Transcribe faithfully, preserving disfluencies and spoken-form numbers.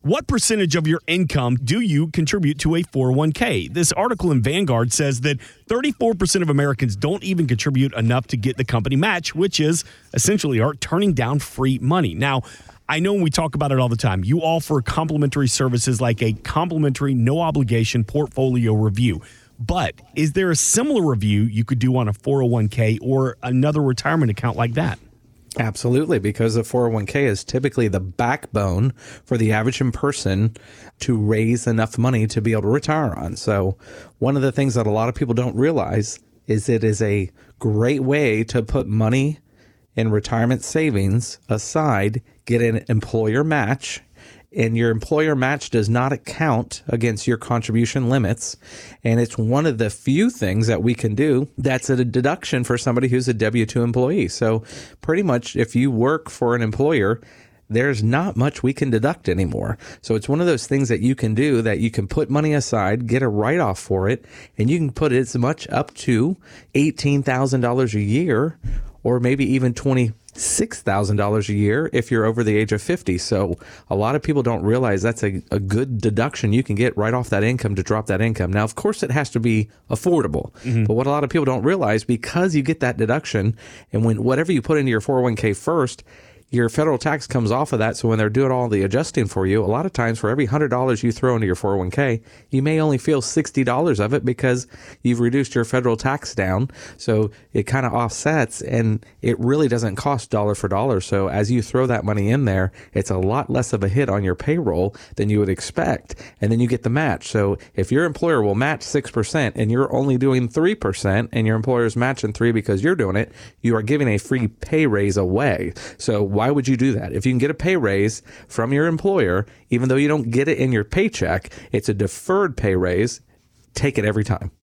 What percentage of your income do you contribute to a four oh one k? This article in Vanguard says that thirty-four percent of Americans don't even contribute enough to get the company match, which is essentially art turning down free money. Now, I know we talk about it all the time. You offer complimentary services like a complimentary, no obligation portfolio review. But is there a similar review you could do on a four oh one k or another retirement account like that? Absolutely, because the four oh one k is typically the backbone for the average person to raise enough money to be able to retire on. So one of the things that a lot of people don't realize is it is a great way to put money in retirement savings aside, get an employer match, and your employer match does not account against your contribution limits. And it's one of the few things that we can do that's a deduction for somebody who's a W two employee. So pretty much if you work for an employer, there's not much we can deduct anymore. So it's one of those things that you can do that you can put money aside, get a write-off for it, and you can put as much up to eighteen thousand dollars a year or maybe even twenty-six thousand dollars a year if you're over the age of fifty. So a lot of people don't realize that's a, a good deduction you can get right off that income to drop that income. Now, of course, it has to be affordable. Mm-hmm. But what a lot of people don't realize, because you get that deduction, and when whatever you put into your four oh one k first, your federal tax comes off of that. So when they're doing all the adjusting for you, a lot of times for every one hundred dollars you throw into your four oh one k, you may only feel sixty dollars of it because you've reduced your federal tax down. So it kind of offsets, and it really doesn't cost dollar for dollar. So as you throw that money in there, it's a lot less of a hit on your payroll than you would expect. And then you get the match. So if your employer will match six percent and you're only doing three percent and your employer's matching three because you're doing it, you are giving a free pay raise away. So why would you do that? If you can get a pay raise from your employer, even though you don't get it in your paycheck, it's a deferred pay raise, take it every time.